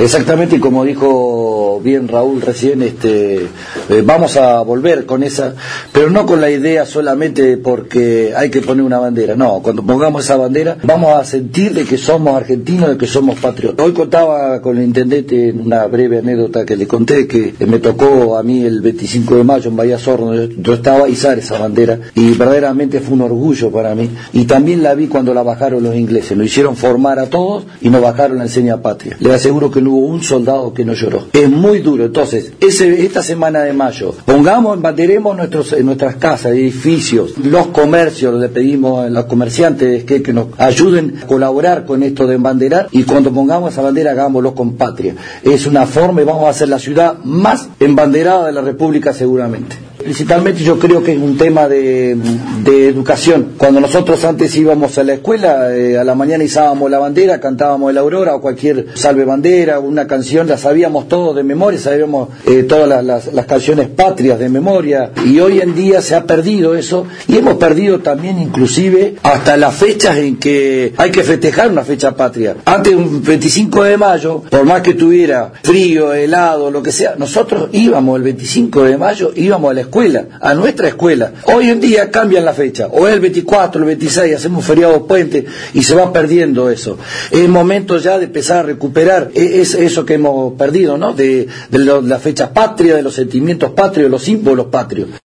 Exactamente, y como dijo bien Raúl recién, vamos a volver con esa, pero no con la idea solamente porque hay que poner una bandera, no, cuando pongamos esa bandera vamos a sentir de que somos argentinos, de que somos patriotas. Hoy contaba con el intendente en una breve anécdota que le conté que me tocó a mí el 25 de mayo en Bahía Sorno, yo estaba a izar esa bandera y verdaderamente fue un orgullo para mí, y también la vi cuando la bajaron los ingleses, nos hicieron formar a todos y nos bajaron la enseña patria. Les aseguro que no hubo un soldado que no lloró. Es muy duro. Entonces, esta semana de mayo, embanderemos nuestras casas, edificios, los comercios, le pedimos a los comerciantes que nos ayuden a colaborar con esto de embanderar, y cuando pongamos esa bandera hagámoslo con patria. Es una forma y vamos a hacer la ciudad más embanderada de la República seguramente. Principalmente yo creo que es un tema de educación. Cuando nosotros antes íbamos a la escuela, a la mañana izábamos la bandera, cantábamos el Aurora o cualquier salve bandera, una canción, la sabíamos todos de memoria, sabíamos todas las canciones patrias de memoria, y hoy en día se ha perdido eso, y hemos perdido también inclusive hasta las fechas en que hay que festejar una fecha patria. Antes, un 25 de mayo, por más que tuviera frío, helado, lo que sea, nosotros íbamos el 25 de mayo, íbamos a la escuela, a nuestra escuela. Hoy en día cambian la fecha, o es el 24, el 26, hacemos feriado puente y se va perdiendo eso. Es momento ya de empezar a recuperar eso que hemos perdido, ¿no? De las fechas patrias, de los sentimientos patrios, los símbolos patrios.